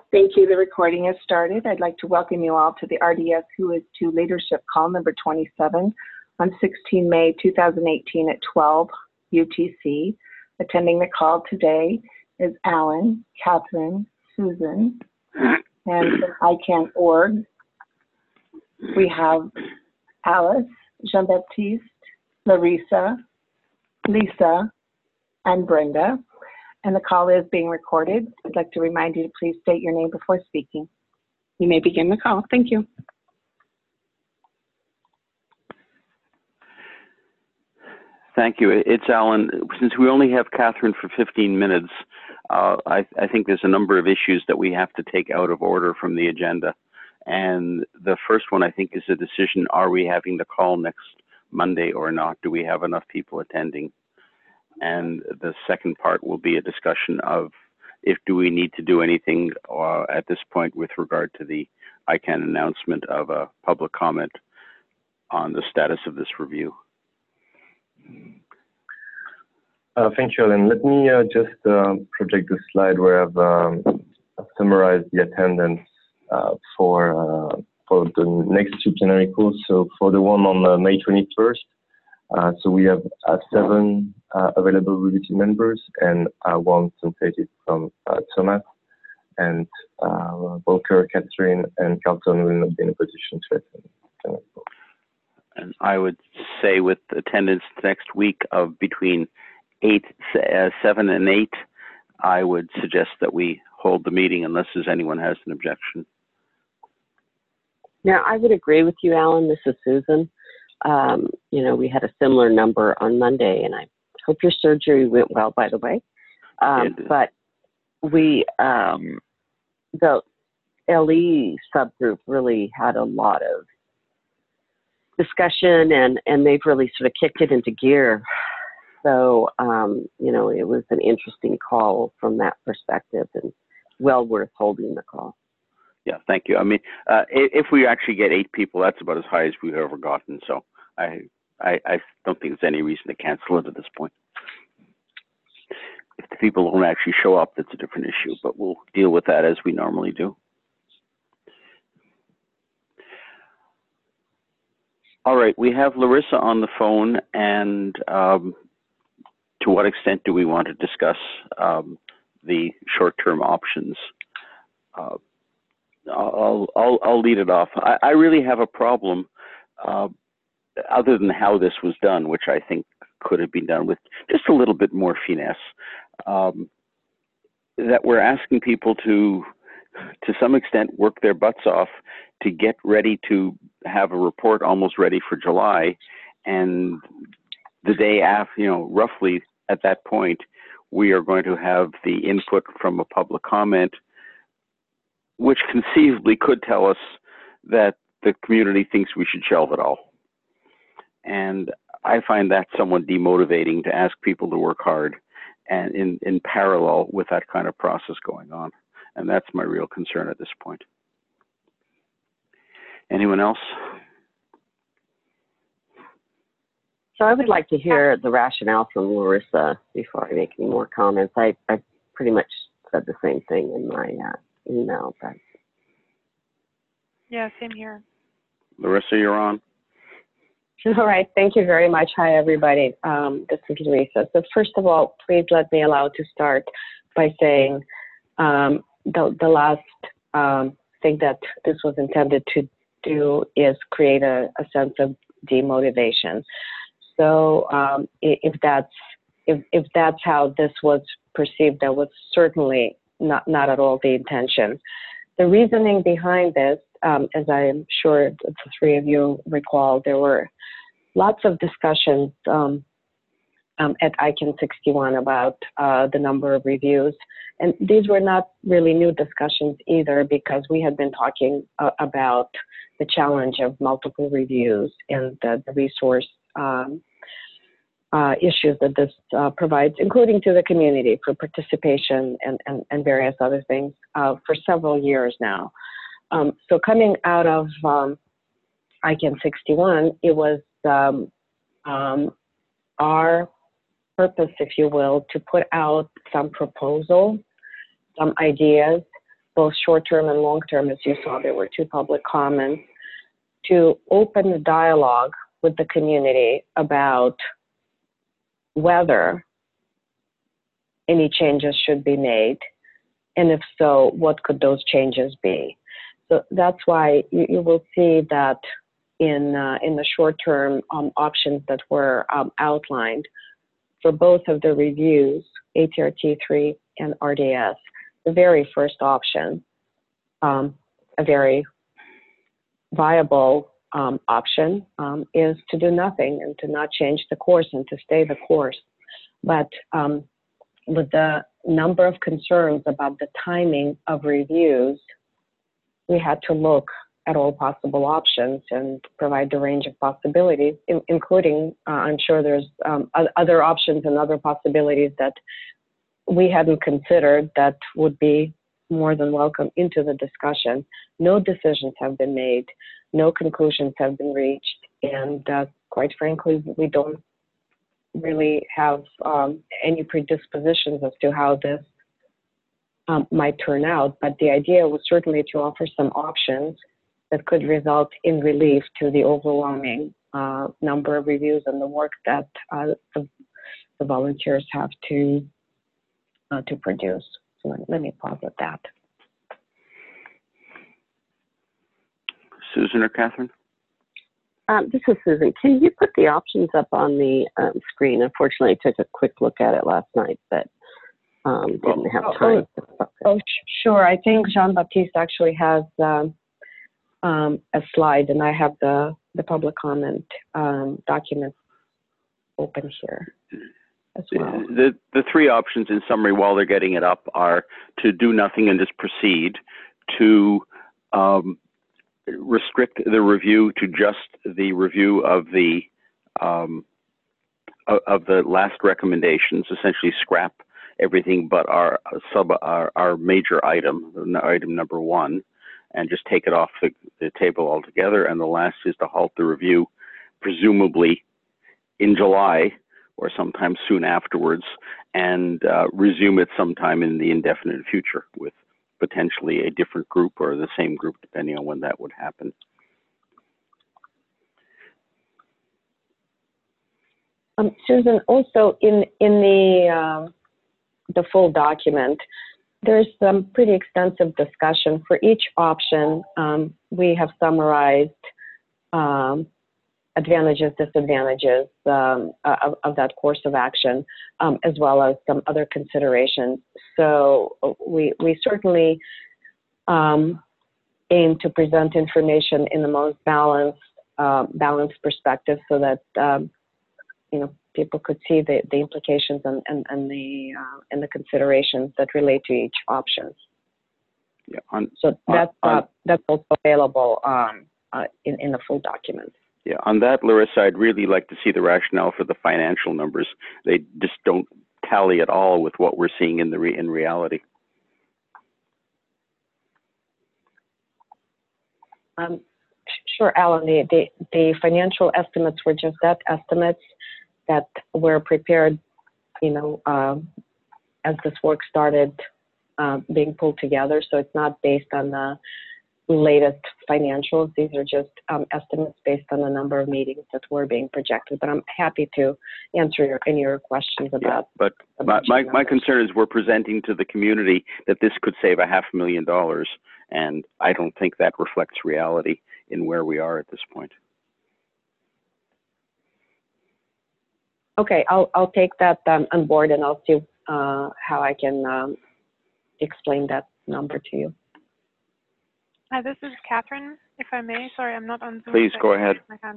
Thank you. The recording has started. I'd like to welcome you all to the RDS Who Is To Leadership Call number 27 on 16 May 2018 at 12 UTC. Attending the call today is Alan, Catherine, Susan, and from ICANN.org. We have Alice, Jean-Baptiste, Larissa, Lisa, and Brenda. And the call is being recorded. I'd like to remind you to please state your name before speaking. You may begin the call. Thank you. Thank you. It's Alan. Since we only have Catherine for 15 minutes, I think there's a number of issues that we have to take out of order from the agenda. And the first one, I think, is a decision: are we having the call next Monday or not? Do we have enough people attending? And the second part will be a discussion of do we need to do anything at this point with regard to the ICANN announcement of a public comment on the status of this review. Thank you, Alan. Let me just project the slide where I've summarized the attendance for the next two plenary calls. So for the one on May 21st, so we have 7 available review team members and 1 translated from Thomas, and Volker, Catherine, and Carlton will not be in a position to attend. And I would say with attendance next week of between 7 and 8, I would suggest that we hold the meeting unless anyone has an objection. Yeah, I would agree with you, Alan. This is Susan. You know, we had a similar number on Monday, and I hope your surgery went well, by the way. But we, the LE subgroup really had a lot of discussion, and they've really sort of kicked it into gear. So, you know, it was an interesting call from that perspective, and well worth holding the call. Yeah, thank you. I mean, if we actually get 8 people, that's about as high as we've ever gotten. So I don't think there's any reason to cancel it at this point. If the people don't actually show up, that's a different issue, but we'll deal with that as we normally do. All right, we have Larissa on the phone, and to what extent do we want to discuss the short-term options? I'll lead it off. I really have a problem, other than how this was done, which I think could have been done with just a little bit more finesse, that we're asking people to some extent, work their butts off to get ready to have a report almost ready for July, and the day after, you know, roughly at that point, we are going to have the input from a public comment, which conceivably could tell us that the community thinks we should shelve it all. And I find that somewhat demotivating to ask people to work hard and in parallel with that kind of process going on. And that's my real concern at this point. Anyone else? So I would like to hear the rationale from Larissa before I make any more comments. I pretty much said the same thing in my email. But. Yeah, same here. Larissa, you're on. All right. Thank you very much. Hi, everybody. This is Larissa. So first of all, please let me allow to start by saying the last thing that this was intended to do is create a sense of demotivation. So if that's how this was perceived, that was certainly not at all the intention. The reasoning behind this, as I'm sure the 3 of you recall, there were lots of discussions at ICANN 61 about the number of reviews. And these were not really new discussions either, because we had been talking about the challenge of multiple reviews and the resource issues that this provides, including to the community for participation and various other things for several years now. So coming out of ICANN 61, it was our purpose, if you will, to put out some proposal, some ideas, both short-term and long-term, as you saw, there were 2 public comments, to open the dialogue with the community about whether any changes should be made, and if so, what could those changes be. So that's why you will see that in the short-term options that were outlined for both of the reviews, ATRT3 and RDS, the very first option, a very viable option is to do nothing and to not change the course and to stay the course. But with the number of concerns about the timing of reviews, we had to look at all possible options and provide the range of possibilities, including, I'm sure there's other options and other possibilities that we hadn't considered that would be more than welcome into the discussion. No decisions have been made, no conclusions have been reached, and quite frankly, we don't really have any predispositions as to how this might turn out. But the idea was certainly to offer some options that could result in relief to the overwhelming number of reviews and the work that the volunteers have to produce. So let me pause at that. Susan or Catherine? This is Susan. Can you put the options up on the screen? Unfortunately, I took a quick look at it last night, but didn't have time. Sure. I think Jean-Baptiste actually has a slide, and I have the public comment document open here as well. The 3 options, in summary, while they're getting it up, are to do nothing and just proceed, to restrict the review to just the review of the last recommendations, essentially scrap everything but our major item, item number 1, and just take it off the table altogether. And the last is to halt the review, presumably in July or sometime soon afterwards, and resume it sometime in the indefinite future with potentially a different group or the same group, depending on when that would happen. Susan, also in the full document, there's some pretty extensive discussion for each option. We have summarized advantages, disadvantages of that course of action, as well as some other considerations. So we certainly aim to present information in the most balanced perspective, so that people could see the implications and the considerations that relate to each option. Yeah. So that's also available in the full document. Yeah, on that, Larissa, I'd really like to see the rationale for the financial numbers. They just don't tally at all with what we're seeing in reality. Sure, Alan. The financial estimates were just estimates that were prepared, as this work started being pulled together. So it's not based on the latest financials. These are just estimates based on the number of meetings that were being projected. But I'm happy to answer any of your questions about. Yeah, but my concern is we're presenting to the community that this could save $500,000, and I don't think that reflects reality in where we are at this point. Okay, I'll take that on board, and I'll see how I can explain that number to you. Hi, this is Catherine, if I may. Sorry, I'm not on Zoom. Please go ahead.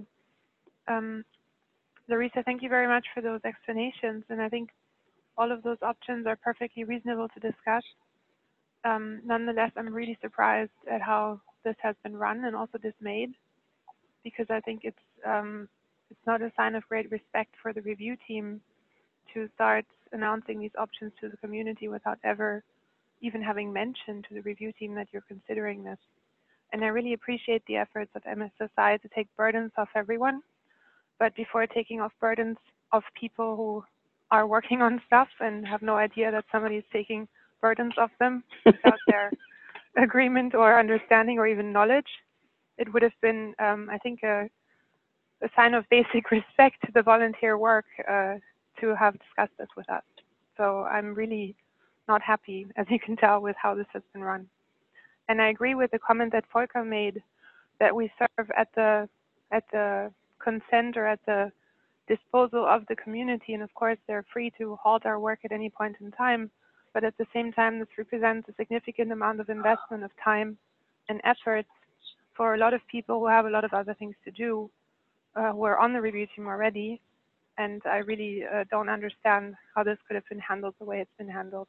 Larissa, thank you very much for those explanations. And I think all of those options are perfectly reasonable to discuss. Nonetheless, I'm really surprised at how this has been run and also dismayed, because I think it's not a sign of great respect for the review team to start announcing these options to the community without ever even having mentioned to the review team that you're considering this. And I really appreciate the efforts of MSSI to take burdens off everyone. But before taking off burdens of people who are working on stuff and have no idea that somebody is taking burdens off them without their agreement or understanding or even knowledge. It would have been, I think, a sign of basic respect to the volunteer work to have discussed this with us. So I'm really not happy, as you can tell, with how this has been run. And I agree with the comment that Volker made, that we serve at the consent or at the disposal of the community, and of course they're free to halt our work at any point in time, but at the same time this represents a significant amount of investment of time and effort for a lot of people who have a lot of other things to do, who are on the review team already, and I really don't understand how this could have been handled the way it's been handled.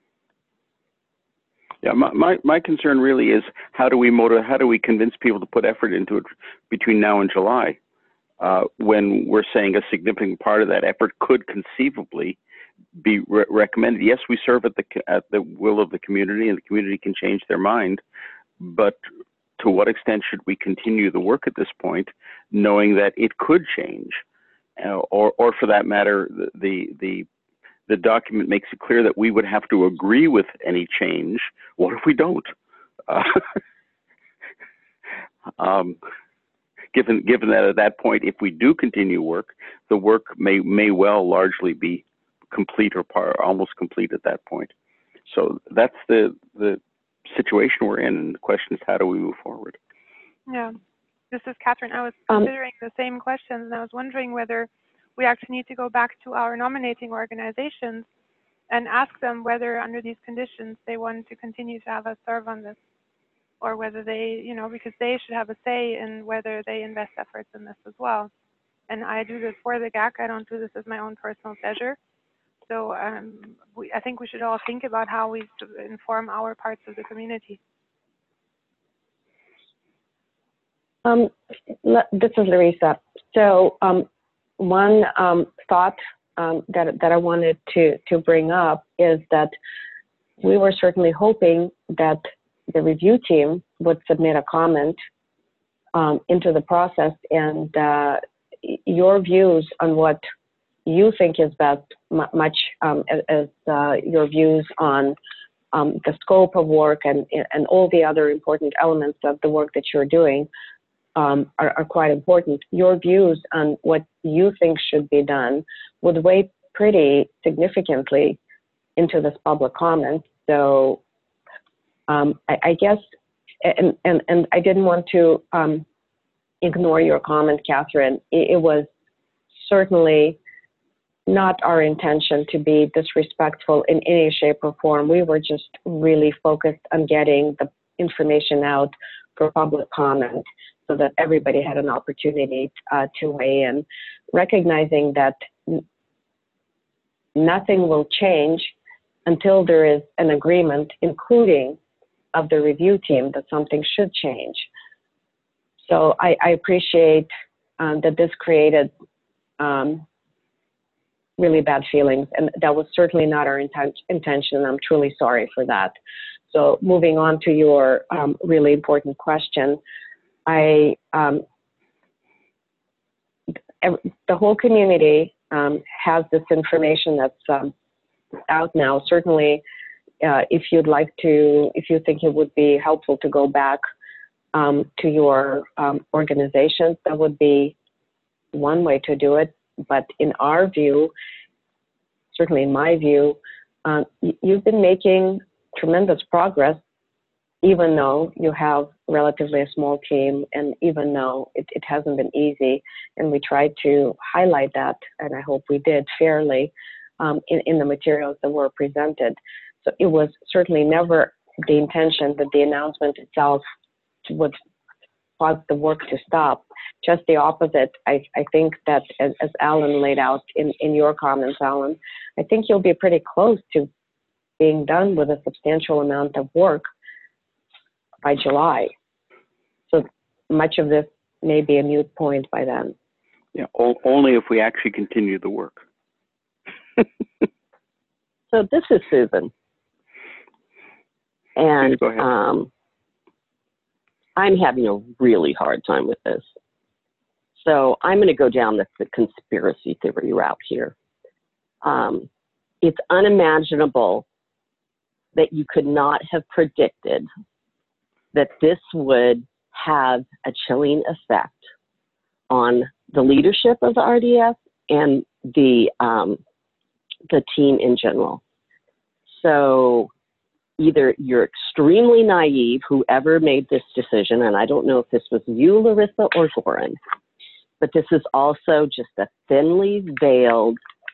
Yeah, my concern really is how do we convince people to put effort into it between now and July, when we're saying a significant part of that effort could conceivably be recommended. Yes, we serve at the will of the community, and the community can change their mind, but to what extent should we continue the work at this point, knowing that it could change, or for that matter, the document makes it clear that we would have to agree with any change. What if we don't? Given that at that point, if we do continue work, the work may well largely be complete or almost complete at that point. So that's the situation we're in, and the question is, how do we move forward? Yeah, this is Catherine. I was considering the same questions, and I was wondering whether we actually need to go back to our nominating organizations and ask them whether under these conditions they want to continue to have us serve on this, or whether they, because they should have a say in whether they invest efforts in this as well. And I do this for the GAC. I don't do this as my own personal pleasure. So I think we should all think about how we inform our parts of the community. This is Larissa. So one thought that I wanted to bring up is that we were certainly hoping that the review team would submit a comment into the process, and your views on what you think is best, much as your views on the scope of work and all the other important elements of the work that you're doing are quite important. Your views on what you think should be done would weigh pretty significantly into this public comment. So I guess, and I didn't want to ignore your comment, Catherine. It was certainly not our intention to be disrespectful in any shape or form. We were just really focused on getting the information out for public comment so that everybody had an opportunity to weigh in, recognizing that nothing will change until there is an agreement, including of the review team, that something should change. So I appreciate that this created really bad feelings, and that was certainly not our intention, and I'm truly sorry for that. So moving on to your really important question, the whole community has this information that's out now. Certainly, if you'd like to, if you think it would be helpful to go back to your organizations, that would be one way to do it. But in our view, certainly in my view, you've been making tremendous progress, even though you have relatively a small team, and even though it hasn't been easy. And we tried to highlight that, and I hope we did fairly in the materials that were presented. So it was certainly never the intention that the announcement itself would cause the work to stop. Just the opposite. I think that, as Alan laid out in your comments, Alan, I think you'll be pretty close to being done with a substantial amount of work by July. So much of this may be a moot point by then. Yeah, only if we actually continue the work. So this is Susan. And go ahead. I'm having a really hard time with this. So I'm going to go down the conspiracy theory route here. It's unimaginable that you could not have predicted that this would have a chilling effect on the leadership of the RDS and the team in general. So either you're extremely naive, whoever made this decision, and I don't know if this was you, Larissa, or Goran, but this is also just a thinly veiled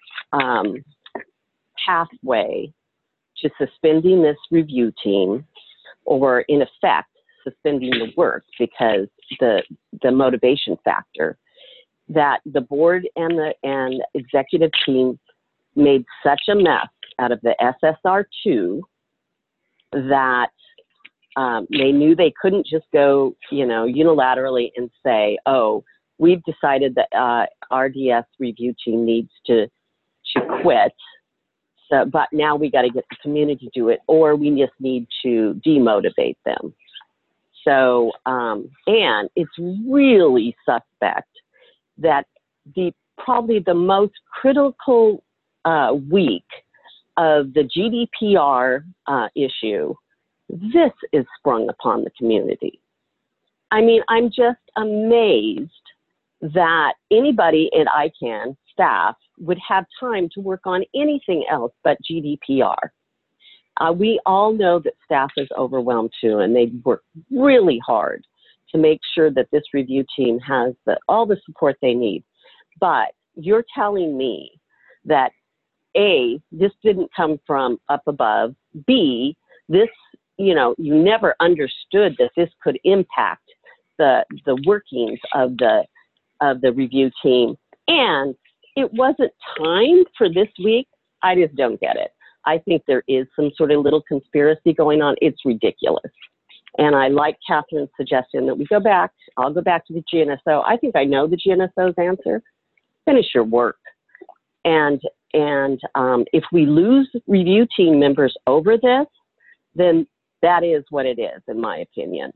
pathway to suspending this review team, or in effect, suspending the work, because the motivation factor that the board and executive team made such a mess out of the SSR2 that they knew they couldn't just go, unilaterally and say, oh, we've decided that RDS review team needs to quit. So, but now we got to get the community to do it, or we just need to demotivate them. So, and it's really suspect that probably the most critical week of the GDPR issue, this is sprung upon the community. I mean, I'm just amazed that anybody at ICANN staff would have time to work on anything else but GDPR. We all know that staff is overwhelmed too, and they work really hard to make sure that this review team has all the support they need. But you're telling me that A, this didn't come from up above, B, this, you never understood that this could impact the workings of the review team, and it wasn't timed for this week. I just don't get it. I think there is some sort of little conspiracy going on. It's ridiculous. And I like Catherine's suggestion that we go back. I'll go back to the GNSO. I think I know the GNSO's answer. Finish your work. And if we lose review team members over this, then that is what it is, in my opinion.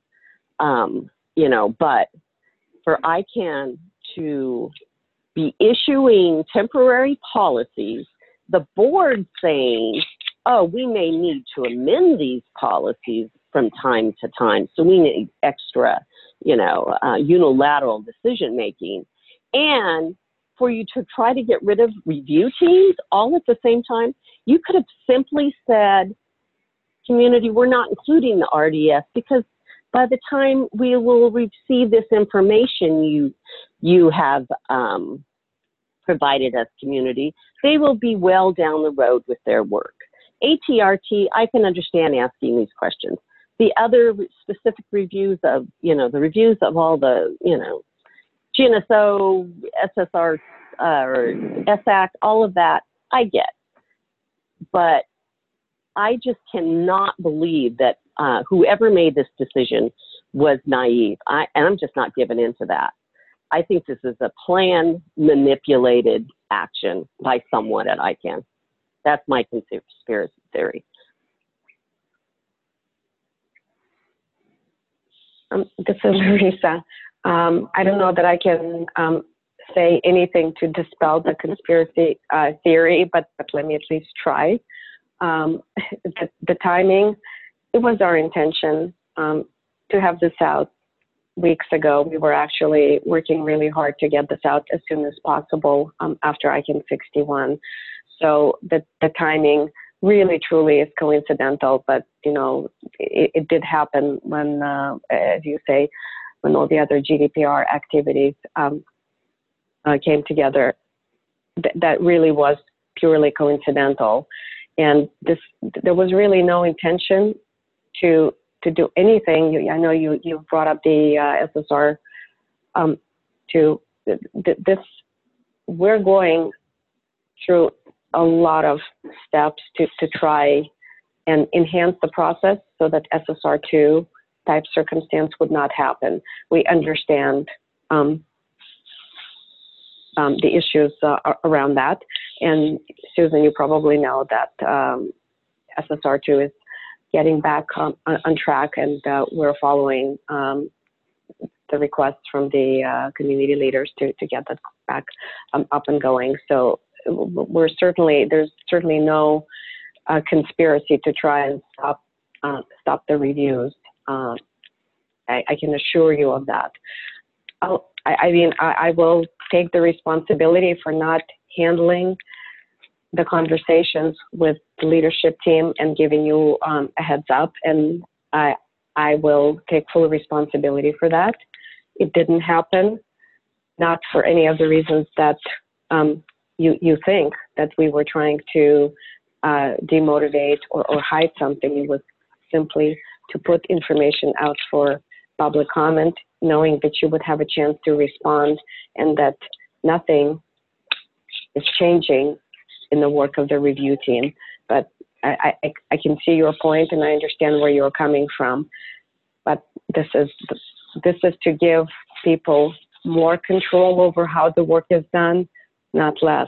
But for ICANN to be issuing temporary policies, the board saying, oh, we may need to amend these policies from time to time, so we need extra, unilateral decision making, and for you to try to get rid of review teams all at the same time, you could have simply said, community, we're not including the RDS because by the time we will receive this information you have provided us, community, they will be well down the road with their work. ATRT, I can understand asking these questions. The other specific reviews of, the reviews of all the, GNSO, SSR, or SAC, all of that, I get. But I just cannot believe that whoever made this decision was naive. And I'm just not giving in to that. I think this is a planned, manipulated action by someone at ICANN. That's my conspiracy theory. This is Larissa. I don't know that I can say anything to dispel the conspiracy theory, but let me at least try. The timing, it was our intention to have this out weeks ago. We were actually working really hard to get this out as soon as possible after ICANN 61. So the timing really truly is coincidental, but it did happen when, as you say, when all the other GDPR activities came together. That really was purely coincidental, and there was really no intention to do anything. I know you brought up the SSR. This, we're going through a lot of steps to try and enhance the process so that SSR2 type circumstance would not happen. We understand the issues around that. And Susan, you probably know that SSR2 is getting back on track, and we're following the requests from the community leaders to get that back up and going. So there's certainly no conspiracy to try and stop the reviews. I can assure you of that. I will take the responsibility for not handling the conversations with the leadership team and giving you a heads up, and I will take full responsibility for that. It didn't happen, not for any of the reasons that you think that we were trying to demotivate or hide something. It was simply to put information out for public comment, knowing that you would have a chance to respond and that nothing is changing in the work of the review team. But I can see your point and I understand where you're coming from. But this is to give people more control over how the work is done, not less.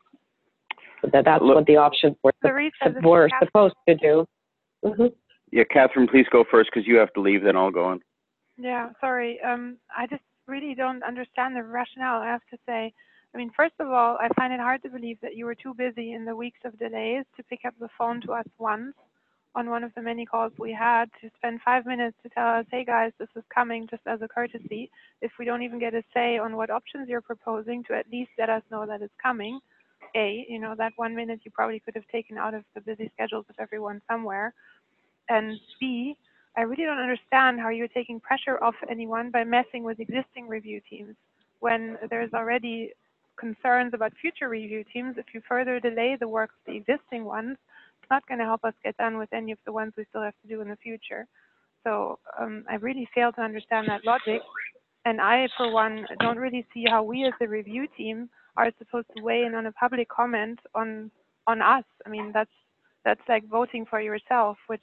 That's what the options were supposed to do. Mm-hmm. Yeah, Catherine, please go first because you have to leave, then I'll go on. Yeah, sorry. I just really don't understand the rationale, I have to say. I mean, first of all, I find it hard to believe that you were too busy in the weeks of delays to pick up the phone to us once on one of the many calls we had, to spend 5 minutes to tell us, hey guys, this is coming, just as a courtesy. If we don't even get a say on what options you're proposing, to at least let us know that it's coming. That 1 minute you probably could have taken out of the busy schedules of everyone somewhere. And B, I really don't understand how you're taking pressure off anyone by messing with existing review teams when there's already concerns about future review teams. If you further delay the work of the existing ones, it's not going to help us get done with any of the ones we still have to do in the future. So I really fail to understand that logic. And I, for one, don't really see how we as the review team are supposed to weigh in on a public comment on us. I mean, that's like voting for yourself, which,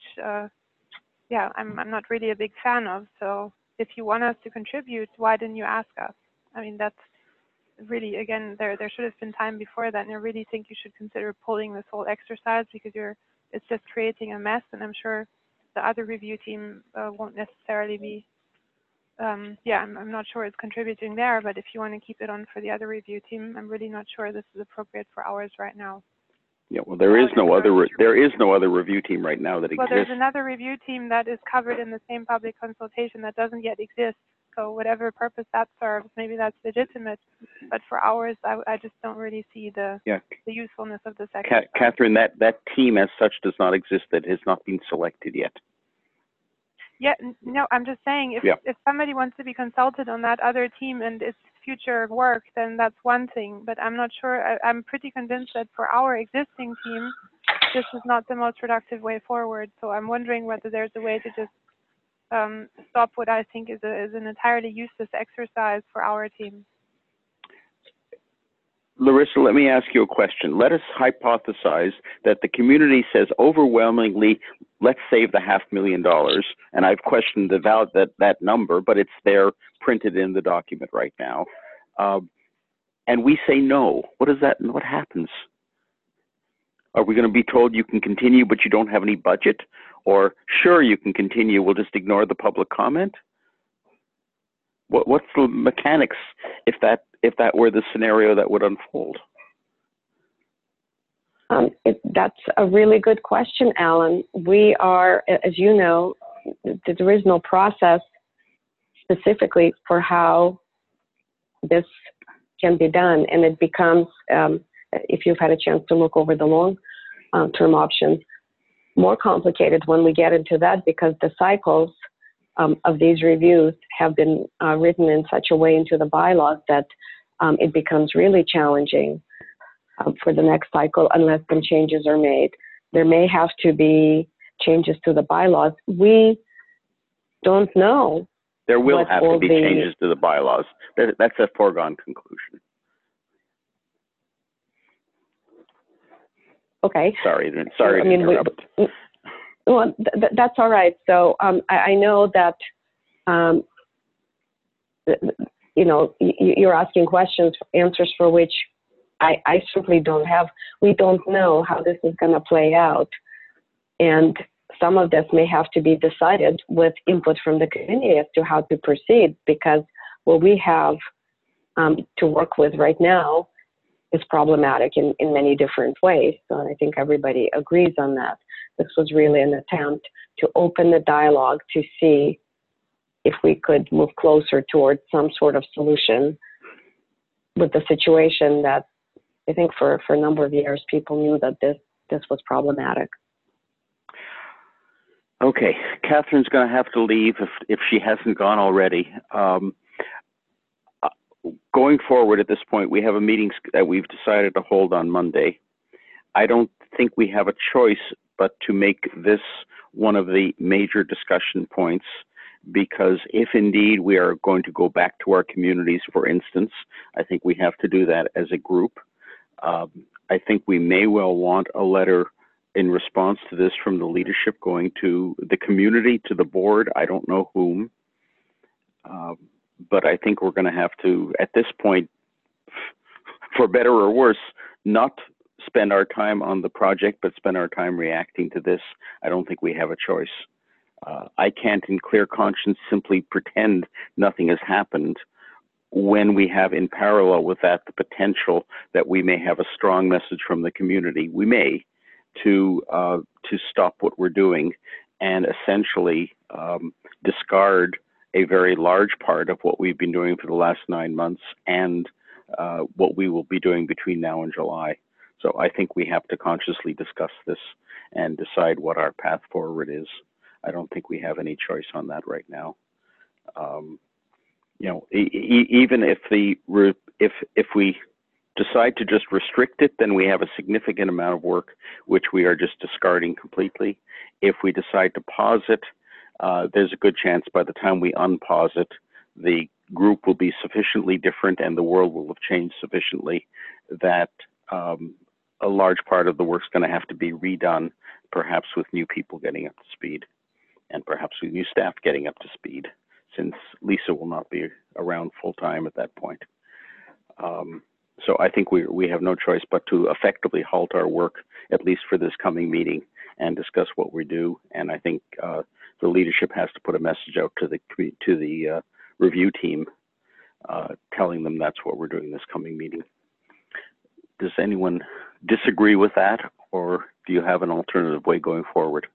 I'm not really a big fan of. So if you want us to contribute, why didn't you ask us? I mean, that's really, again, there should have been time before that, and I really think you should consider pulling this whole exercise because it's just creating a mess, and I'm sure the other review team won't necessarily be, I'm not sure it's contributing there, but if you want to keep it on for the other review team, I'm really not sure this is appropriate for ours right now. Yeah, well, there is no other review team right now that exists. Well, there's another review team that is covered in the same public consultation that doesn't yet exist. So whatever purpose that serves, maybe that's legitimate. But for ours, I just don't really see the usefulness of this exercise. Catherine, that team as such does not exist. That has not been selected yet. Yeah, no, I'm just saying if somebody wants to be consulted on that other team and its future work, then that's one thing. But I'm not sure. I'm pretty convinced that for our existing team, this is not the most productive way forward. So I'm wondering whether there's a way to just stop what I think is an entirely useless exercise for our team. Larissa, let me ask you a question. Let us hypothesize that the community says overwhelmingly, let's save the $500,000. And I've questioned that number, but it's there printed in the document right now. And we say no. What happens? Are we going to be told you can continue, but you don't have any budget? Or sure, you can continue, we'll just ignore the public comment? What's the mechanics if that were the scenario that would unfold? That's a really good question, Alan. We are, as you know, there is no process specifically for how this can be done, and it becomes, if you've had a chance to look over the long-term options, more complicated when we get into that because the cycles of these reviews have been written in such a way into the bylaws that it becomes really challenging for the next cycle unless some changes are made. There may have to be changes to the bylaws. We don't know. There will have to be changes to the bylaws. That's a foregone conclusion. Okay. Sorry to interrupt. Well, that's all right. So I know that, you're asking questions, answers for which I simply don't have. We don't know how this is going to play out. And some of this may have to be decided with input from the community as to how to proceed because what we have to work with right now is problematic in many different ways. So I think everybody agrees on that. This was really an attempt to open the dialogue to see if we could move closer towards some sort of solution with the situation that I think for a number of years people knew that this was problematic. Okay, Catherine's going to have to leave if she hasn't gone already. Going forward at this point, we have a meeting that we've decided to hold on Monday. I don't think we have a choice but to make this one of the major discussion points, because if indeed we are going to go back to our communities, for instance, I think we have to do that as a group. I think we may well want a letter in response to this from the leadership going to the community, to the board, I don't know whom. But I think we're going to have to, at this point, for better or worse, not spend our time on the project, but spend our time reacting to this. I don't think we have a choice. I can't in clear conscience simply pretend nothing has happened when we have in parallel with that the potential that we may have a strong message from the community. We may to stop what we're doing and essentially discard a very large part of what we've been doing for the last 9 months and what we will be doing between now and July. So I think we have to consciously discuss this and decide what our path forward is. I don't think we have any choice on that right now. You know, even if we decide to just restrict it, then we have a significant amount of work which we are just discarding completely. If we decide to pause it, there's a good chance by the time we unpause it, the group will be sufficiently different and the world will have changed sufficiently that a large part of the work's going to have to be redone, perhaps with new people getting up to speed and perhaps with new staff getting up to speed, since Lisa will not be around full time at that point. So I think we have no choice but to effectively halt our work, at least for this coming meeting, and discuss what we do. And I think the leadership has to put a message out to the review team, telling them that's what we're doing this coming meeting. Does anyone disagree with that, or do you have an alternative way going forward?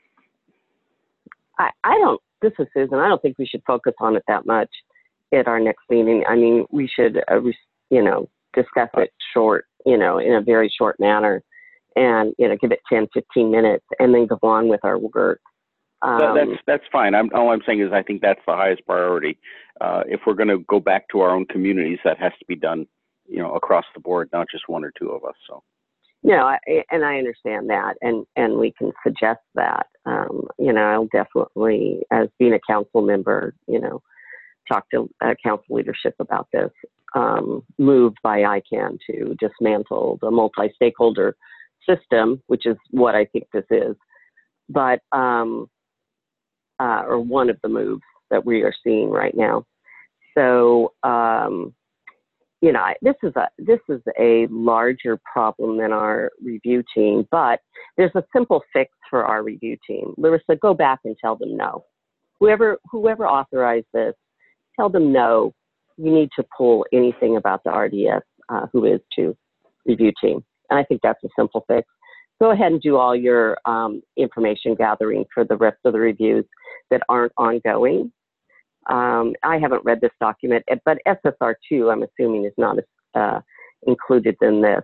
I don't, this is Susan, I don't think we should focus on it that much at our next meeting. I mean, we should, you know, discuss it short, you know, in a very short manner and, you know, give it 10, 15 minutes and then go on with our work. That's fine. All I'm saying is I think that's the highest priority. If we're going to go back to our own communities, that has to be done, you know, across the board, not just one or two of us. So. No, and I understand that, and we can suggest that. You know, I'll definitely, as being a council member, you know, talk to council leadership about this. Moved by ICANN to dismantle the multi-stakeholder system, which is what I think this is, but or one of the moves that we are seeing right now. So. You know, this is a larger problem than our review team, but there's a simple fix for our review team. Larissa, go back and tell them no. Whoever authorized this, tell them no. You need to pull anything about the RDS who is to review team. And I think that's a simple fix. Go ahead and do all your information gathering for the rest of the reviews that aren't ongoing. I haven't read this document, but SSR2, I'm assuming, is not included in this.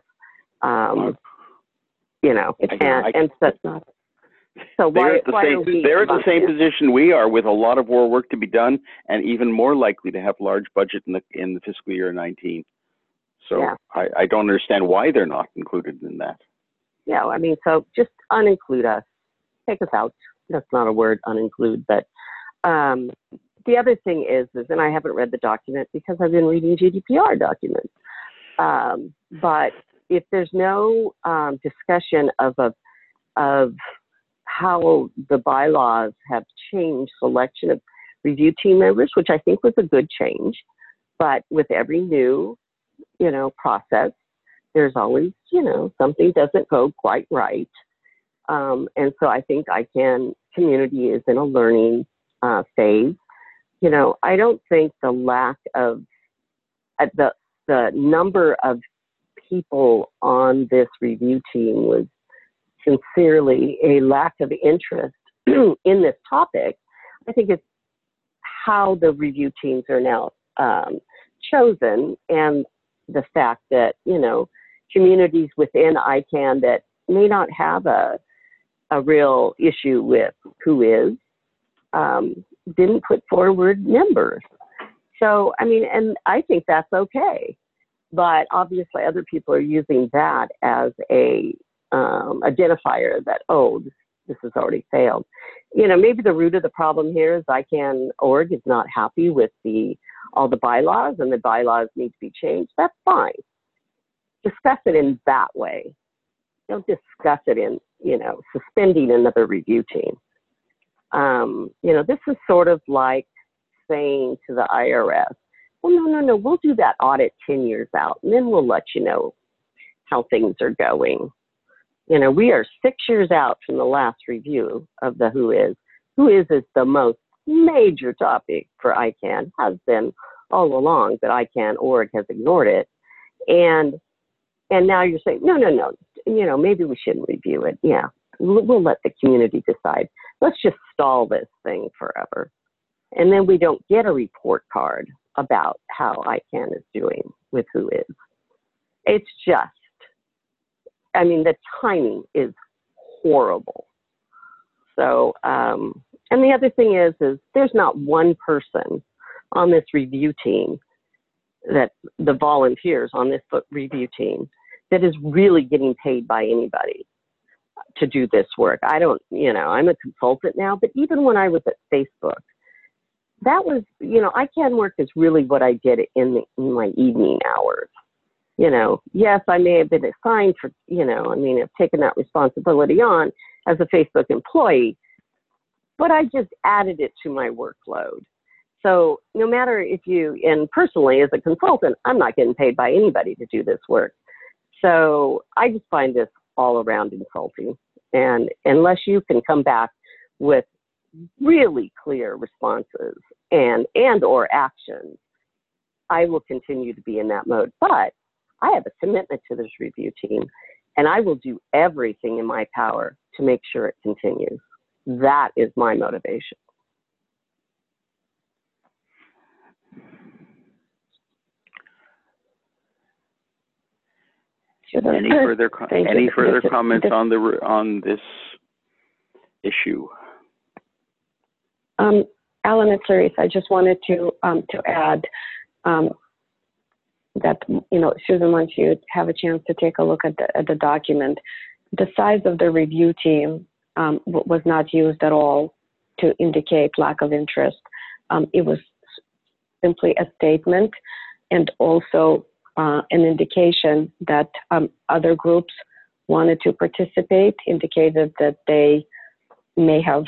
You know, and so not. So they're at the same position we are, with a lot of more work to be done, and even more likely to have large budget in the fiscal year 19. So yeah. I don't understand why they're not included in that. Yeah, I mean, so just uninclude us, take us out. That's not a word, uninclude, but. The other thing is, and I haven't read the document because I've been reading GDPR documents, but if there's no discussion of how the bylaws have changed selection of review team members, which I think was a good change, but with every new, you know, process, there's always, you know, something doesn't go quite right. And so I think ICANN community is in a learning phase. You know, I don't think the lack of the number of people on this review team was sincerely a lack of interest in this topic. I think it's how the review teams are now chosen, and the fact that, you know, communities within ICANN that may not have a real issue with who is, didn't put forward members. So, I mean, and I think that's okay. But obviously other people are using that as a identifier that, oh, this has already failed. You know, maybe the root of the problem here is ICANN.org is not happy with all the bylaws, and the bylaws need to be changed. That's fine. Discuss it in that way. Don't discuss it in, you know, suspending another review team. You know, this is sort of like saying to the IRS, well, no, we'll do that audit 10 years out, and then we'll let you know how things are going. You know, we are 6 years out from the last review of the Who Is. Who Is the most major topic for ICANN, has been all along, but ICANN.org has ignored it. And now you're saying, no, you know, maybe we shouldn't review it. Yeah, we'll let the community decide. Let's just stall this thing forever. And then we don't get a report card about how ICANN is doing with Who Is. It's just, I mean, the timing is horrible. So, and the other thing is there's not one person on this review team, that the volunteers on this review team, that is really getting paid by anybody to do this work. I don't, you know, I'm a consultant now, but even when I was at Facebook, that was, you know, ICANN work is really what I did in my evening hours. You know, yes, I may have been assigned for, you know, I mean, I've taken that responsibility on as a Facebook employee, but I just added it to my workload. So no matter if you, and personally as a consultant, I'm not getting paid by anybody to do this work. So I just find this all around insulting. And unless you can come back with really clear responses and or actions, I will continue to be in that mode. But I have a commitment to this review team, and I will do everything in my power to make sure it continues. That is my motivation. Any further comments on this issue? Alan, it's Larissa. I just wanted to add that, you know, Susan, once you have a chance to take a look at the document, the size of the review team was not used at all to indicate lack of interest. It was simply a statement, and also an indication that other groups wanted to participate, indicated that they may have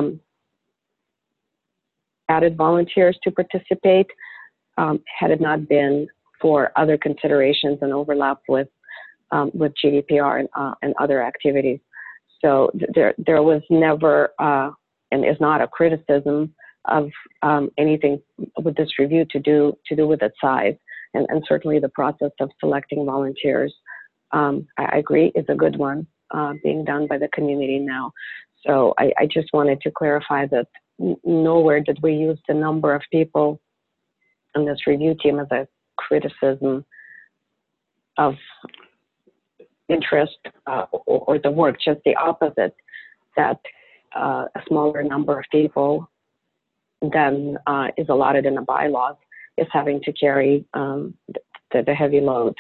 added volunteers to participate had it not been for other considerations and overlap with GDPR and other activities. So there was never and is not a criticism of anything with this review to do with its size, and certainly the process of selecting volunteers, I agree, is a good one being done by the community now. So I just wanted to clarify that nowhere did we use the number of people on this review team as a criticism of interest or the work, just the opposite, that a smaller number of people than is allotted in the bylaws is having to carry the heavy load.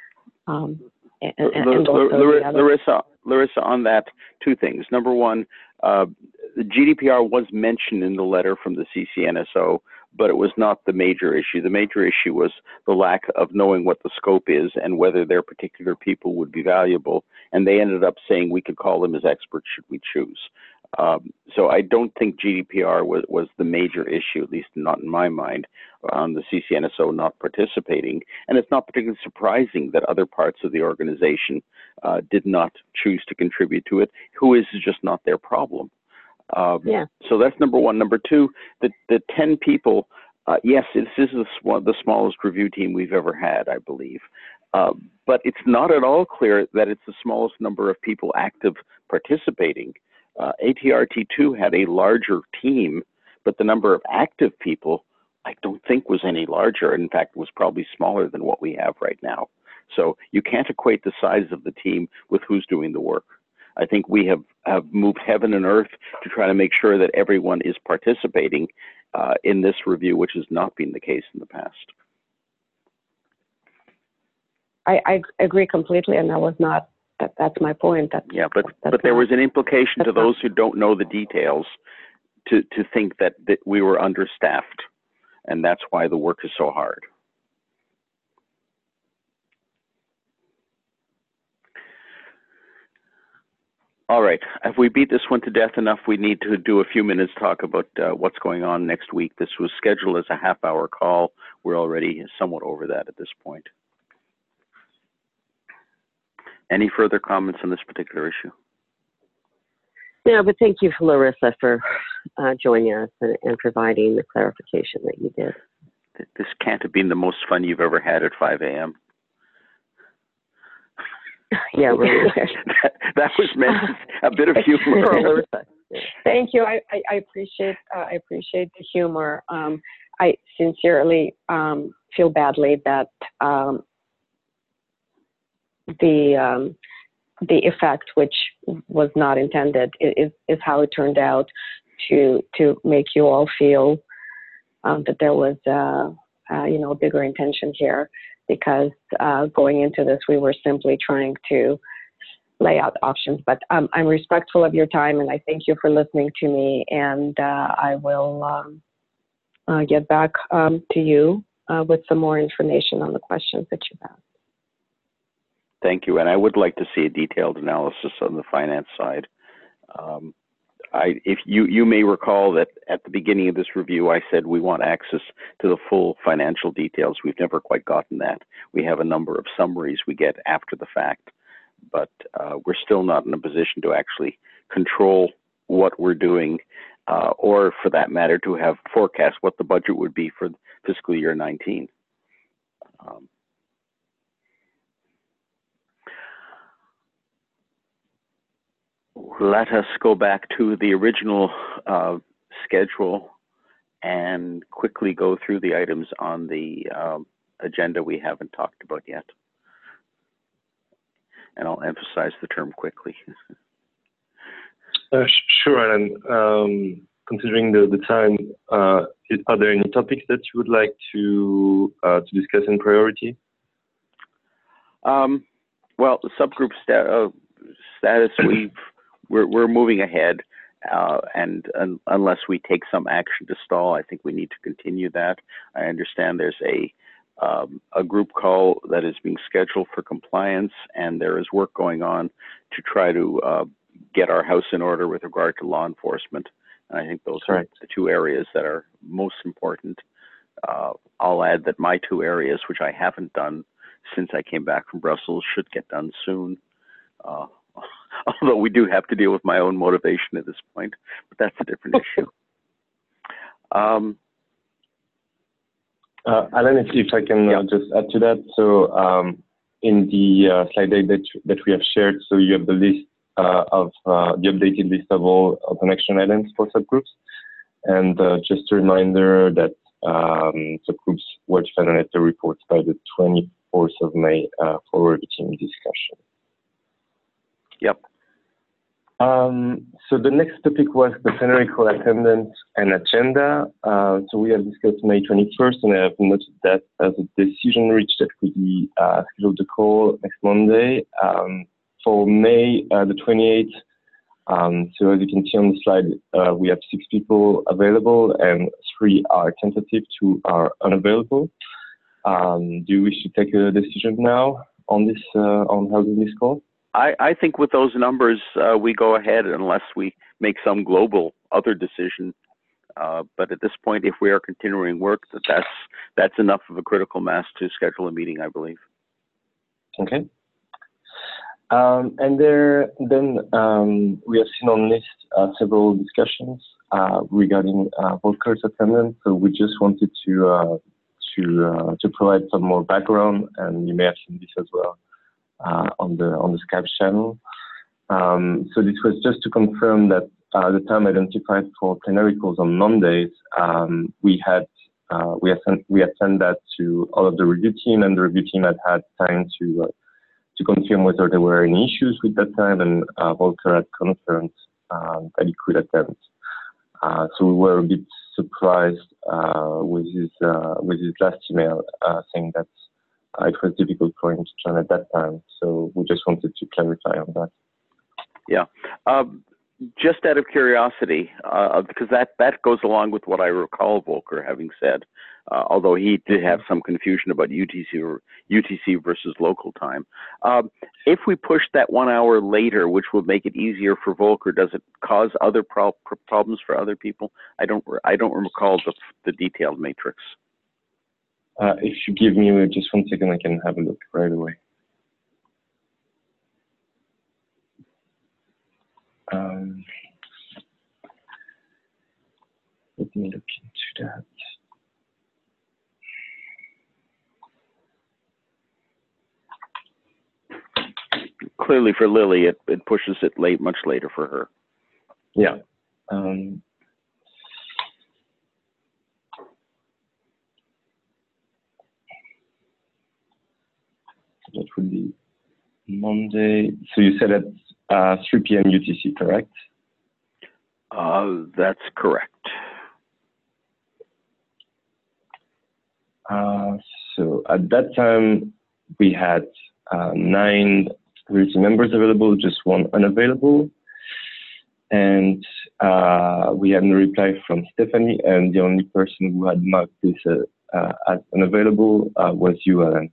Larissa, on that, two things. Number one, the GDPR was mentioned in the letter from the CCNSO, but it was not the major issue. The major issue was the lack of knowing what the scope is and whether their particular people would be valuable. And they ended up saying we could call them as experts should we choose. So I don't think GDPR was the major issue, at least not in my mind, on the CCNSO not participating. And it's not particularly surprising that other parts of the organization did not choose to contribute to it. Who is just not their problem. So that's number one. Number two, the 10 people, yes, this is the smallest review team we've ever had, I believe. But it's not at all clear that it's the smallest number of people active participating. ATRT2 had a larger team, but the number of active people, I don't think was any larger. In fact, was probably smaller than what we have right now. So you can't equate the size of the team with who's doing the work. I think we have moved heaven and earth to try to make sure that everyone is participating in this review, which has not been the case in the past. I agree completely, and that was not, that's my point. Yeah, but there was an implication to those who don't know the details to think that we were understaffed, and that's why the work is so hard. All right, if we beat this one to death enough, we need to do a few minutes talk about what's going on next week. This was scheduled as a half-hour call. We're already somewhat over that at this point. Any further comments on this particular issue? Yeah, but thank you, Larissa, for joining us and providing the clarification that you did. This can't have been the most fun you've ever had at 5 a.m. Yeah, really. that was meant a bit of humor. Thank you. I appreciate the humor. I sincerely feel badly that the effect, which was not intended, is how it turned out to make you all feel that there was a bigger intention here, because going into this we were simply trying to lay out options. But I'm respectful of your time, and I thank you for listening to me, and I will get back to you with some more information on the questions that you've asked. Thank you, and I would like to see a detailed analysis on the finance side. If you may recall that at the beginning of this review, I said we want access to the full financial details. We've never quite gotten that. We have a number of summaries we get after the fact, but we're still not in a position to actually control what we're doing, or for that matter, to have forecast what the budget would be for fiscal year 19. Let us go back to the original schedule and quickly go through the items on the agenda we haven't talked about yet. And I'll emphasize the term quickly. Sure, Alan. Considering the time, are there any topics that you would like to discuss in priority? Well, the subgroup status, we're moving ahead, and unless we take some action to stall, I think we need to continue that. I understand there's a group call that is being scheduled for compliance, and there is work going on to try to get our house in order with regard to law enforcement. And I think those are the two areas that are most important. I'll add that my two areas, which I haven't done since I came back from Brussels, should get done soon. Although we do have to deal with my own motivation at this point, but that's a different issue. Alan, if I can just add to that. So in the slide deck that we have shared, so you have the list of the updated list of all open action items for subgroups. And just a reminder that subgroups were to finalize the reports by the 24th of May for reviewing discussion. Yep. So the next topic was the plenary call attendance and agenda. So we have discussed May 21st, and I have noted that as a decision reached that we scheduled the call next Monday. For May the 28th, so as you can see on the slide, we have 6 people available and 3 are tentative, 2 are unavailable. Do you wish to take a decision now on this, on holding this call? I think with those numbers, we go ahead unless we make some global other decision. But at this point, if we are continuing work, that's enough of a critical mass to schedule a meeting, I believe. Okay. And then we have seen on list several discussions regarding workers' attendance. So we just wanted to provide some more background, and you may have seen this as well on the Skype channel. So this was just to confirm that the time identified for plenary calls on Mondays, we had sent that to all of the review team, and the review team had time to confirm whether there were any issues with that time, and Volker had confirmed that he could attend. So we were a bit surprised with his last email saying that it was difficult for him to join at that time. So we just wanted to clarify on that. Yeah. Just out of curiosity, because that goes along with what I recall Volker having said, although he did have some confusion about UTC versus local time. If we push that 1 hour later, which would make it easier for Volker, does it cause other problems for other people? I don't recall the detailed matrix. If you give me just 1 second, I can have a look right away. Let me look into that. Clearly for Lily, it pushes it much later for her. Yeah. That would be Monday. So you said at 3 p.m. UTC, correct? That's correct. So at that time, we had 9 community members available, just 1 unavailable. And we had no reply from Stephanie, and the only person who had marked this as unavailable was you, Alan.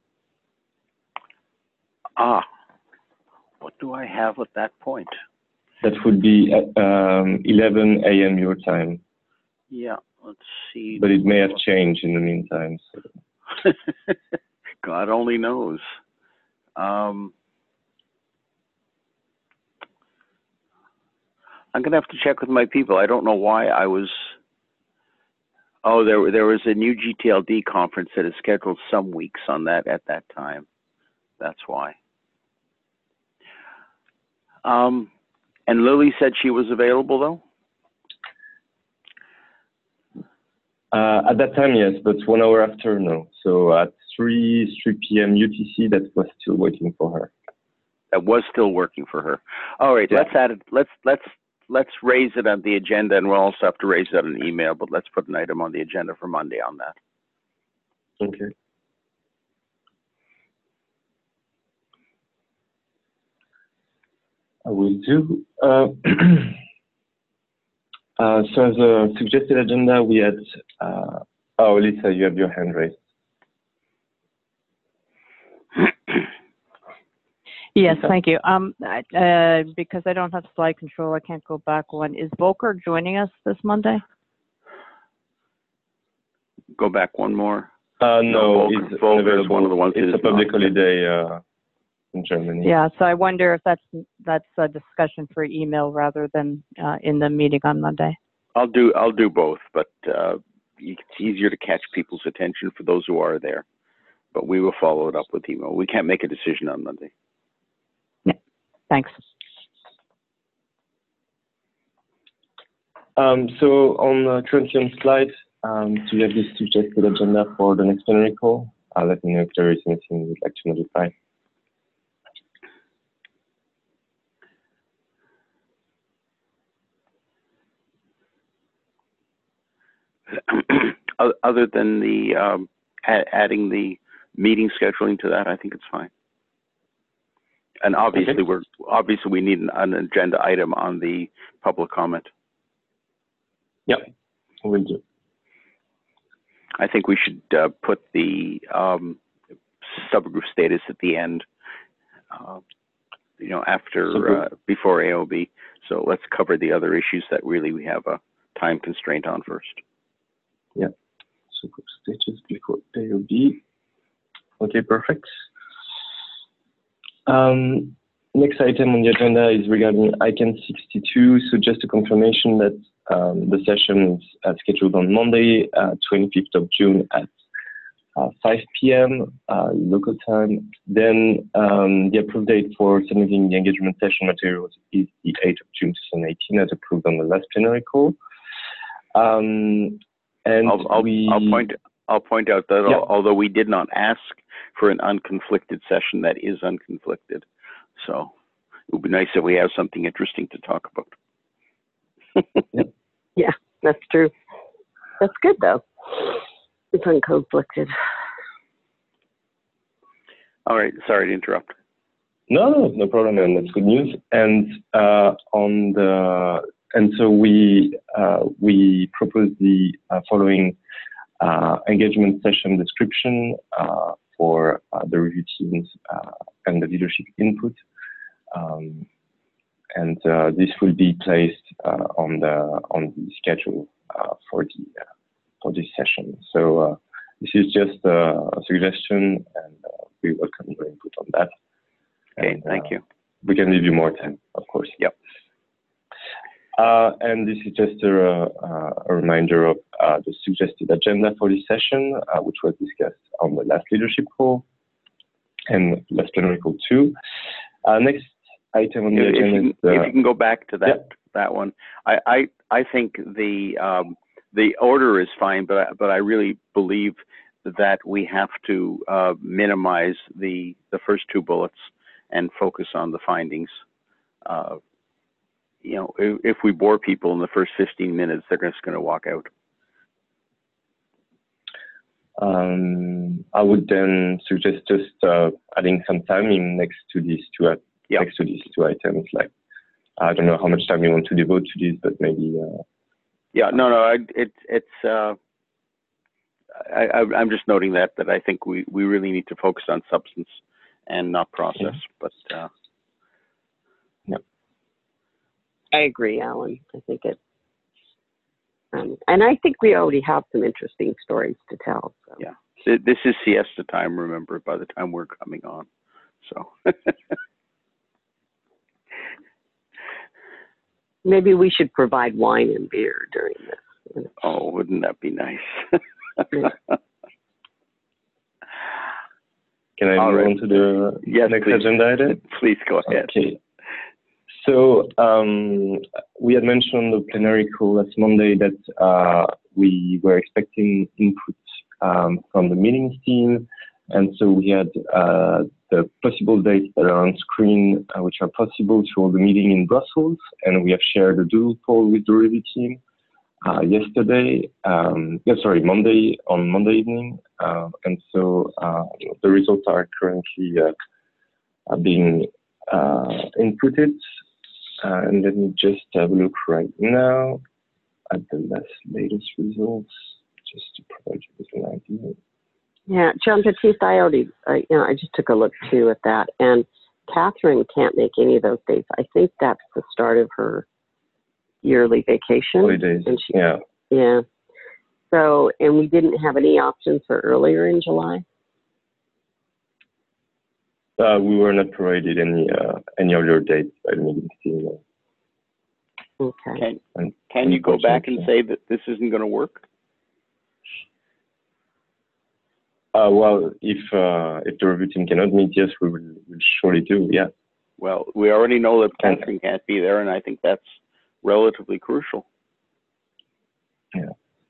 What do I have at that point? That would be at 11 a.m. your time. Yeah, let's see. But it may have changed in the meantime. So. God only knows. I'm gonna have to check with my people. I don't know why I was. Oh, there was a new GTLD conference that is scheduled some weeks on that at that time. That's why. And Lily said she was available though? At that time, yes, but 1 hour after, no. So at 3 p.m. UTC, that was still waiting for her. That was still working for her. All right, yeah. Let's add it. Let's raise it on the agenda, and we'll also have to raise that in an email, but let's put an item on the agenda for Monday on that. Okay. I will do. So as a suggested agenda, we had, oh, Lisa, you have your hand raised. Yes, thank you. Because I don't have slide control, I can't go back one. Is Volker joining us this Monday? Go back one more. No, Volker is one of the ones. It's a public holiday in Germany. Yeah, so I wonder if that's a discussion for email rather than in the meeting on Monday. I'll do both, but it's easier to catch people's attention for those who are there. But we will follow it up with email. We can't make a decision on Monday. Yeah, thanks. So currently on slide, do you have this suggested agenda for the next plenary call? Let me know if there is anything you'd like to modify. Other than the adding the meeting scheduling to that, I think it's fine. And obviously, okay. We need an agenda item on the public comment. Yeah, we'll do. I think we should put the subgroup status at the end. After before AOB. So let's cover the other issues that really we have a time constraint on first. Yeah. Subgroup status before AOB. Okay, perfect. Next item on the agenda is regarding ICANN 62. So just a confirmation that the session is scheduled on Monday, 25th of June at 5 p.m. Local time. Then the approved date for submitting the engagement session materials is the 8th of June 2018, as approved on the last plenary call. And I'll point out that although we did not ask for an unconflicted session, that is unconflicted. So it would be nice if we have something interesting to talk about. Yeah, that's true. That's good though. It's unconflicted. All right. Sorry to interrupt. No problem, and that's good news. And so we propose the following engagement session description for the review teams and the leadership input, and this will be placed on the schedule for this session. So this is just a suggestion, and we welcome your input on that. Okay, and, thank you. We can leave you more time, of course. Yep. And this is just a reminder of the suggested agenda for this session, which was discussed on the last leadership call and last plenary call too. Next item on the agenda is if you can go back to that one. I think the order is fine, but I really believe that we have to minimize the first two bullets and focus on the findings. You know, if we bore people in the first 15 minutes, they're just going to walk out. I would then suggest just adding some timing next to these two items. Like, I don't know how much time you want to devote to this, but maybe. I'm just noting that I think we really need to focus on substance and not process. But. I agree, Alan. I think it, and I think we already have some interesting stories to tell. So. Yeah, this is siesta time. Remember, by the time we're coming on, so maybe we should provide wine and beer during this. Oh, wouldn't that be nice? Can I move on to the next agenda item? Please go ahead. Okay. So we had mentioned on the plenary call last Monday that we were expecting input from the meetings team, and so we had the possible dates that are on screen, which are possible to hold the meeting in Brussels, and we have shared a doodle poll with the review team yesterday. Monday evening, and so the results are currently being inputted. And let me just have a look right now at the latest results, just to provide you with an idea. Yeah, Jean-Baptiste, I just took a look too at that, and Catherine can't make any of those dates. I think that's the start of her yearly vacation. Holidays, and yeah. So, and we didn't have any options for earlier in July? We were not provided any earlier dates by the meeting team. Okay. Can you go back and say that this isn't going to work? Well, if the review team cannot meet, yes, we will surely do. Yeah. Well, we already know that Catherine can't be there, and I think that's relatively crucial. Yeah.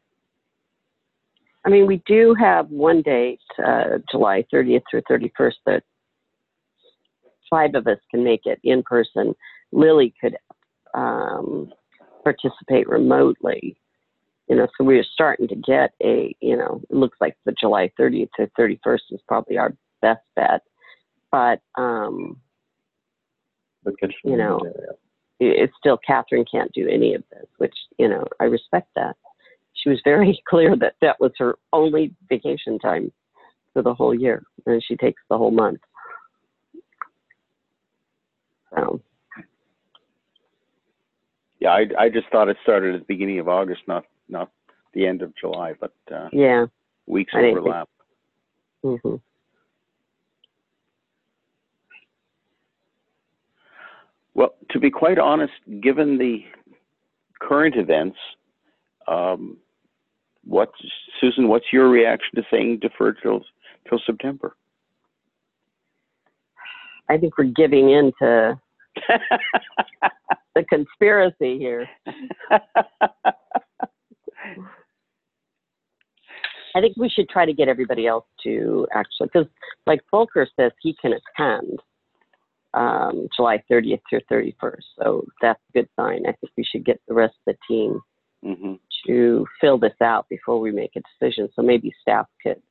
I mean, we do have one date, July 30th through 31st, that 5 of us can make it in person. Lily could participate remotely, so we're starting to get it looks like the July 30th to 31st is probably our best bet. But, it's still, Catherine can't do any of this, which, I respect that. She was very clear that that was her only vacation time for the whole year, and she takes the whole month. So. Yeah, I just thought it started at the beginning of August, not the end of July, but yeah, weeks overlap. Mm-hmm. Well, to be quite honest, given the current events, Susan, what's your reaction to saying defer till September? I think we're giving in to the conspiracy here. I think we should try to get everybody else to actually, because like Volker says, he can attend July 30th through 31st. So that's a good sign. I think we should get the rest of the team to fill this out before we make a decision. So maybe staff could,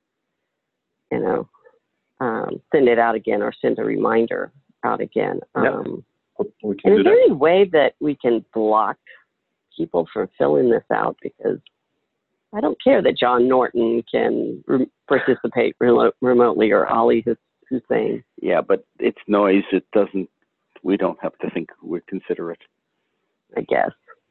send it out again or send a reminder out again. And is there any way that we can block people from filling this out? Because I don't care that John Norton can participate remotely or Ali Hussein. Yeah, but it's noise. It doesn't, we don't have to think, we consider it. I guess.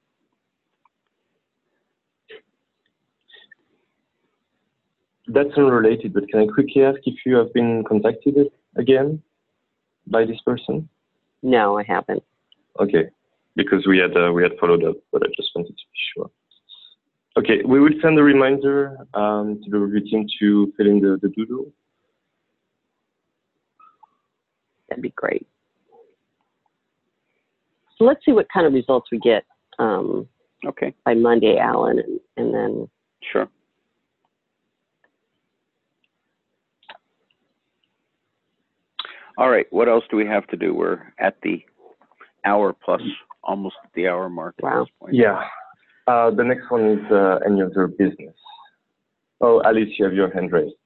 That's unrelated, but can I quickly ask if you have been contacted again by this person? No, I haven't. Okay, because we had followed up, but I just wanted to be sure. Okay, we will send a reminder to the review team to fill in the doodle. That'd be great. So let's see what kind of results we get by Monday, Alan, and then... Sure. All right, what else do we have to do? We're at the hour plus, almost at the hour mark at this point. Yeah. The next one is any other business. Oh, Alice, you have your hand raised.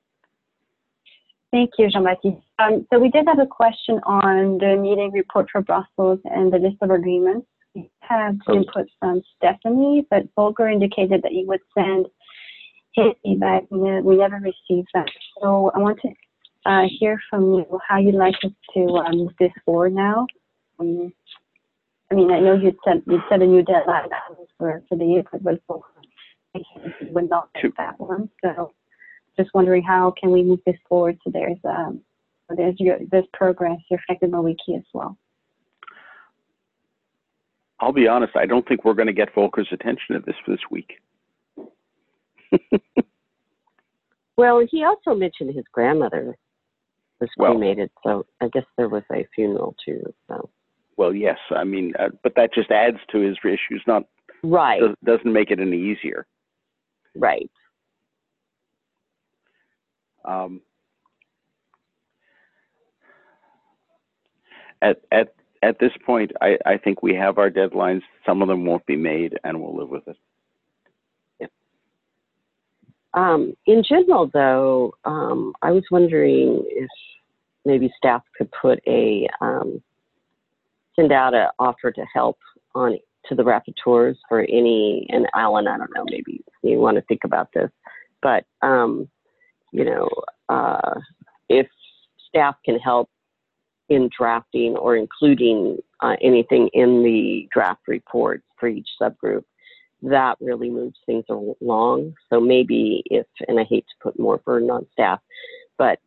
Thank you, Jean-Baptiste. So we did have a question on the meeting report for Brussels and the list of agreements. We have input from Stephanie, but Volker indicated that he would send his feedback. We never received that. So I want to hear from you how you'd like us to move this forward now. I mean, I know you'd set a new deadline for the year, but we would not take that one. So just wondering how can we move this forward so there's progress reflected on Wiki as well. I'll be honest, I don't think we're going to get Volker's attention at this week. Well, he also mentioned his grandmother was cremated, so I guess there was a funeral too. So. Well, yes, I mean, but that just adds to his issues, not right. Doesn't make it any easier. Right. At this point, I think we have our deadlines. Some of them won't be made, and we'll live with it. In general, though, I was wondering if maybe staff could put send out an offer to help to the rapporteurs for any, and Alan, I don't know, maybe you want to think about this, but, if staff can help in drafting or including anything in the draft reports for each subgroup, that really moves things along. So maybe and I hate to put more burden on staff, but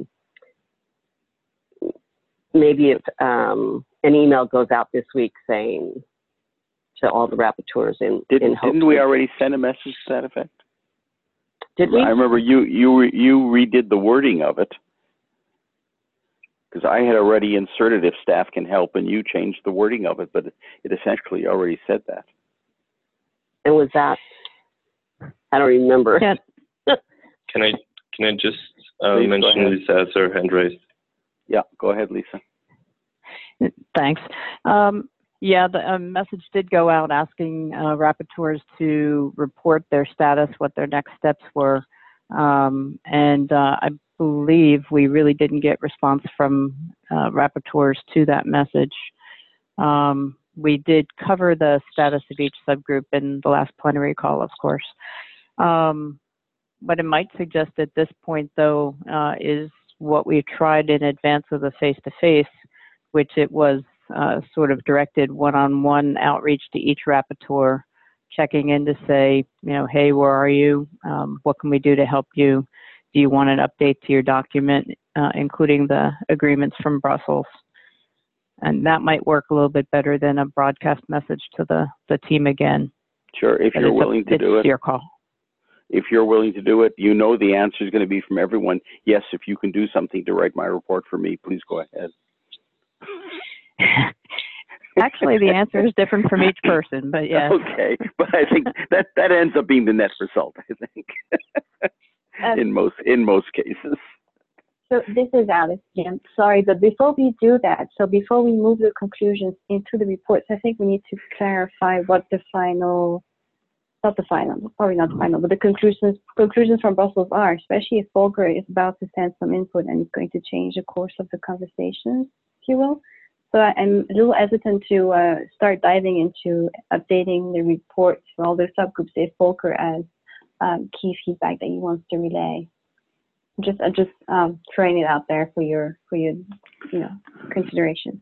maybe if an email goes out this week saying to all the rapporteurs didn't we already send a message to that effect? Did we? I remember you redid the wording of it, because I had already inserted if staff can help, and you changed the wording of it, but it essentially already said that. And was that? I don't remember. Yeah. Can I just mention Lisa has her hand raised? Yeah, go ahead, Lisa. Thanks. The message did go out asking rapporteurs to report their status, what their next steps were, and I believe we really didn't get response from rapporteurs to that message. We did cover the status of each subgroup in the last plenary call, of course. What it might suggest at this point, though, is what we tried in advance of the face-to-face, which it was sort of directed one-on-one outreach to each rapporteur, checking in to say, hey, where are you? What can we do to help you? Do you want an update to your document, including the agreements from Brussels? And that might work a little bit better than a broadcast message to the team again. Sure, if you're willing to do it. It's your call. if you're willing to do it, you know the answer is going to be from everyone. Yes, if you can do something to write my report for me, please go ahead. Actually, the answer is different from each person, but yes. Okay, but I think that ends up being the net result, I think, in most cases. So this is Alice again. Sorry, but before we do that, so before we move the conclusions into the reports, I think we need to clarify what the final, not the final, probably not the final, but the conclusions from Brussels are, especially if Volker is about to send some input and is going to change the course of the conversations, if you will. So I'm a little hesitant to start diving into updating the reports for all the subgroups if Volker has key feedback that he wants to relay. I'm just throwing it out there for your consideration.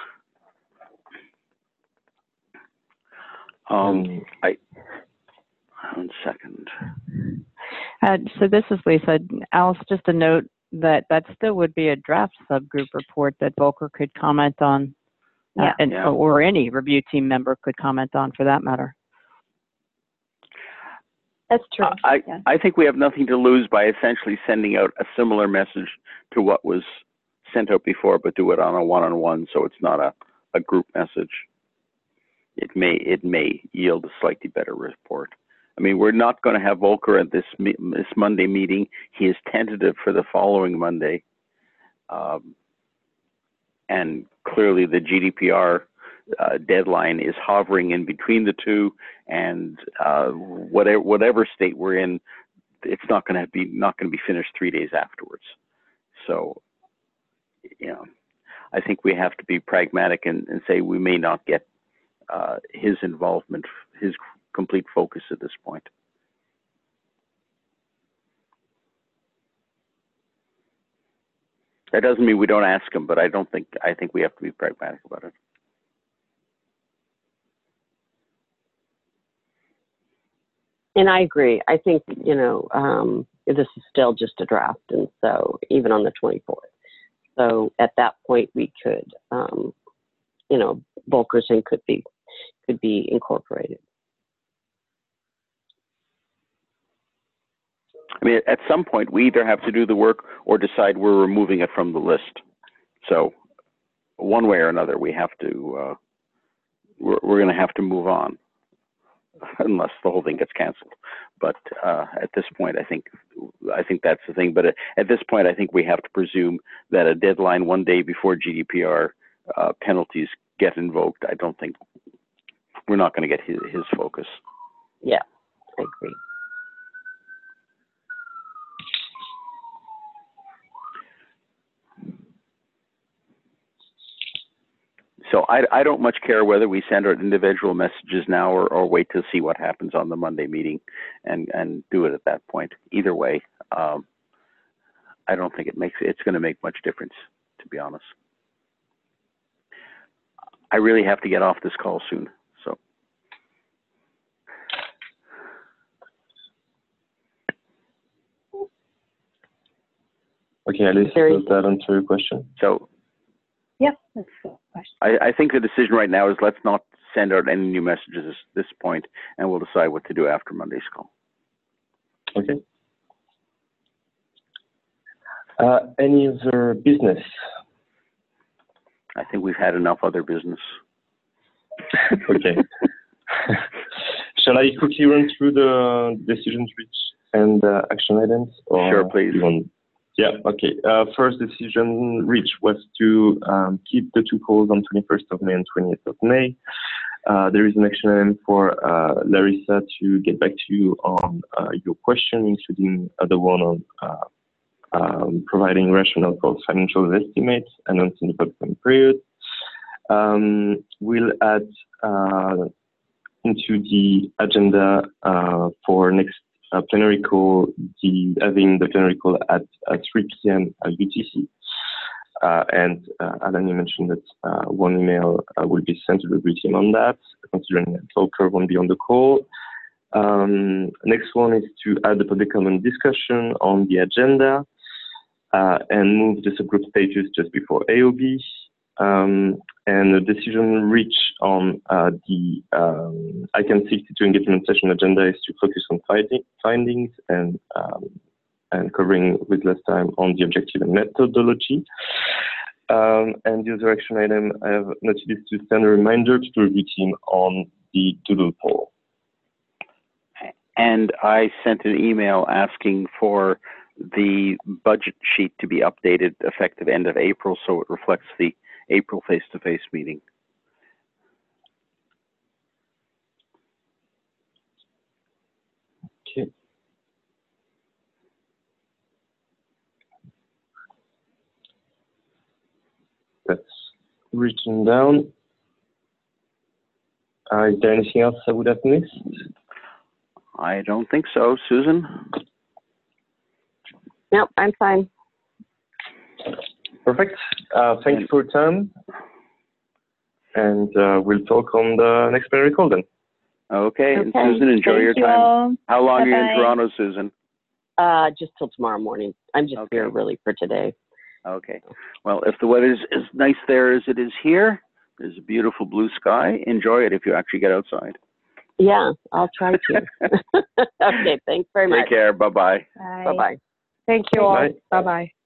One second. So this is Lisa. Alice, just a note that still would be a draft subgroup report that Volker could comment on, or any review team member could comment on, for that matter. That's true. I think we have nothing to lose by essentially sending out a similar message to what was sent out before, but do it on a one-on-one, so it's not a group message. It may yield a slightly better report. I mean, we're not going to have Volker at this Monday meeting. He is tentative for the following Monday. And clearly the GDPR deadline is hovering in between the two, and whatever state we're in, it's not going to be finished 3 days afterwards. So, I think we have to be pragmatic and say we may not get his involvement, his complete focus at this point. That doesn't mean we don't ask him, but I think we have to be pragmatic about it. And I agree. I think, this is still just a draft, and so even on the 24th. So at that point we could, Volker's in could be incorporated. I mean, at some point, we either have to do the work or decide we're removing it from the list. So one way or another, we have to, we're going to have to move on, unless the whole thing gets canceled. But at this point, I think that's the thing. But at this point, I think we have to presume that a deadline 1 day before GDPR penalties get invoked. I don't think we're not going to get his focus. Yeah, I agree. So I don't much care whether we send out individual messages now or wait to see what happens on the Monday meeting and do it at that point. Either way, I don't think it's going to make much difference, to be honest. I really have to get off this call soon, so. Okay, Alice, does that answer your question? So. Yes, that's a good question. I think the decision right now is let's not send out any new messages at this point, and we'll decide what to do after Monday's call. Okay. Any other business? I think we've had enough other business. Okay. Shall I quickly run through the decisions reached and action items? Or sure, please. Yeah, okay. First decision reached was to keep the two calls on 21st of May and 20th of May. There is an action item for Larissa to get back to you on your question, including the one on providing rationale for financial estimates announced in the public period. We'll add into the agenda for next plenary call, having the plenary call at 3 p.m. UTC. And Alan, you mentioned that one email will be sent to the review team on that, considering that Volker won't be on the call. Next one is to add the public comment discussion on the agenda and move the subgroup status just before AOB. and a decision reached on the ICANN 62 engagement session agenda is to focus on findings and covering with less time on the objective and methodology. And the other action item I have noted is to send a reminder to the review team on the Doodle poll. And I sent an email asking for the budget sheet to be updated effective end of April, so it reflects the April face-to-face meeting. Okay. That's written down. Is there anything else I would have missed? I don't think so. Susan? Nope, I'm fine. Perfect. Thank you for your time. And we'll talk on the next plenary call then. Okay. And Susan, enjoy your time. All. How long are you in Bye-bye. Toronto, Susan? Just till tomorrow morning. I'm just Okay. here really for today. Okay. Well, if the weather is as nice there as it is here, there's a beautiful blue sky. Enjoy it if you actually get outside. Yeah, I'll try to. Okay, thanks very much. Take care. Bye-bye. Bye. Bye-bye. Thank you all. Bye. Bye-bye.